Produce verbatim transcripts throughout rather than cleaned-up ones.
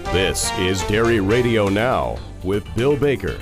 This is Dairy Radio Now with Bill Baker.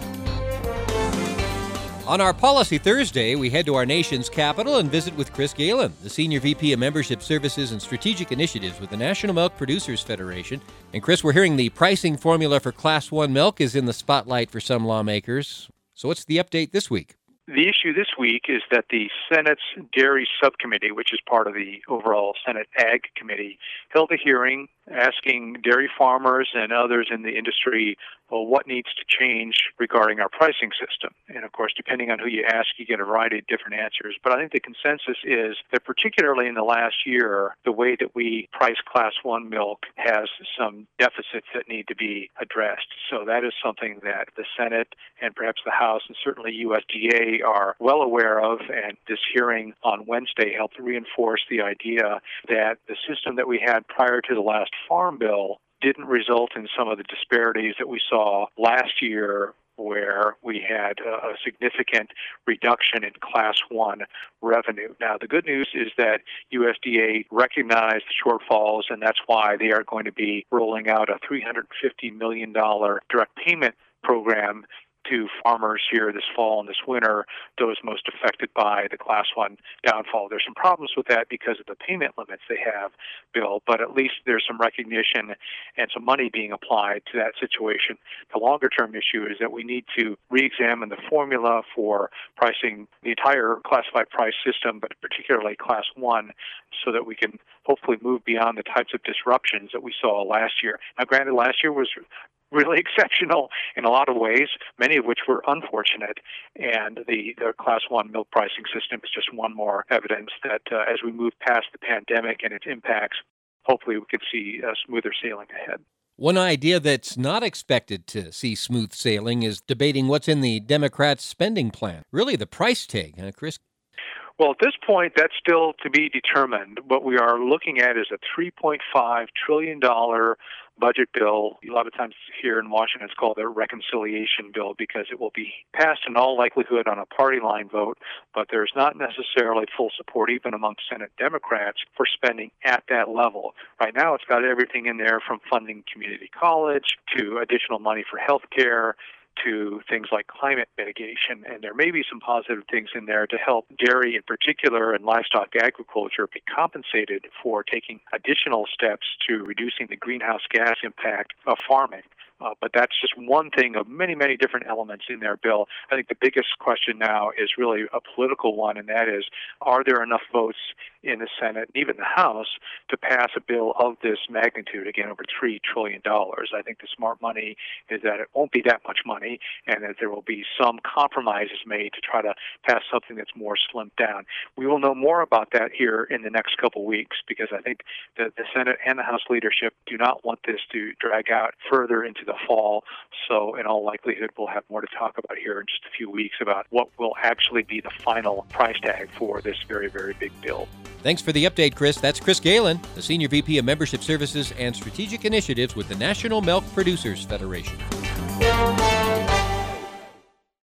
On our Policy Thursday, we head to our nation's capital and visit with Chris Galen, the Senior V P of Membership Services and Strategic Initiatives with the National Milk Producers Federation. And Chris, we're hearing the pricing formula for Class one milk is in the spotlight for some lawmakers. So what's the update this week? The issue this week is that the Senate's Dairy Subcommittee, which is part of the overall Senate Ag Committee, held a hearing asking dairy farmers and others in the industry, well, what needs to change regarding our pricing system. And of course, depending on who you ask, you get a variety of different answers. But I think the consensus is that particularly in the last year, the way that we price Class one milk has some deficits that need to be addressed. So that is something that the Senate and perhaps the House and certainly U S D A are well aware of. And this hearing on Wednesday helped reinforce the idea that the system that we had prior to the last Farm Bill didn't result in some of the disparities that we saw last year, where we had a significant reduction in Class one revenue. Now, the good news is that U S D A recognized the shortfalls, and that's why they are going to be rolling out a three hundred fifty million dollars direct payment program to farmers here this fall and this winter, those most affected by the Class one downfall. There's some problems with that because of the payment limits they have, Bill, but at least there's some recognition and some money being applied to that situation. The longer-term issue is that we need to re-examine the formula for pricing the entire classified price system, but particularly Class one, so that we can hopefully move beyond the types of disruptions that we saw last year. Now, granted, last year was really exceptional in a lot of ways, many of which were unfortunate. And the, the Class one milk pricing system is just one more evidence that uh, as we move past the pandemic and its impacts, hopefully we could see uh, smoother sailing ahead. One idea that's not expected to see smooth sailing is debating what's in the Democrats' spending plan. Really the price tag, huh, Chris? Well, at this point, that's still to be determined. What we are looking at is a three point five trillion dollars budget bill. A lot of times here in Washington, it's called a reconciliation bill because it will be passed in all likelihood on a party line vote, but there's not necessarily full support even among Senate Democrats for spending at that level. Right now, it's got everything in there from funding community college to additional money for health care, to things like climate mitigation, and there may be some positive things in there to help dairy in particular and livestock agriculture be compensated for taking additional steps to reducing the greenhouse gas impact of farming. Uh, but that's just one thing of many, many different elements in their bill. I think the biggest question now is really a political one, and that is, are there enough votes in the Senate and even the House to pass a bill of this magnitude, again, over three trillion dollars? I think the smart money is that it won't be that much money and that there will be some compromises made to try to pass something that's more slimmed down. We will know more about that here in the next couple weeks because I think that the Senate and the House leadership do not want this to drag out further into the fall. So in all likelihood, we'll have more to talk about here in just a few weeks about what will actually be the final price tag for this very, very big bill. Thanks for the update, Chris. That's Chris Galen, the Senior V P of Membership Services and Strategic Initiatives with the National Milk Producers Federation.